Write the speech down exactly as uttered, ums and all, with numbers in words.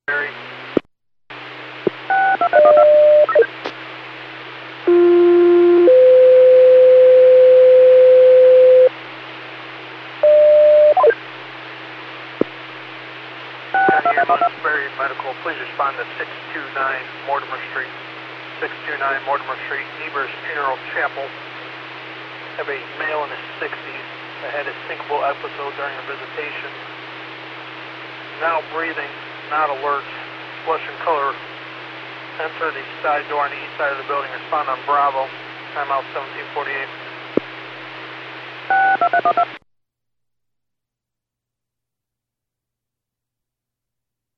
Barry. County Ambulance Barry Medical, please respond to six two nine Mortimer Street. six two nine Mortimer Street, Niebuhr's Funeral Chapel. Have a male in his sixties that had a syncopal episode during a visitation. Now breathing, not alert, flushing color. Enter the side door on the east side of the building. Respond on Bravo. Timeout seventeen forty-eight.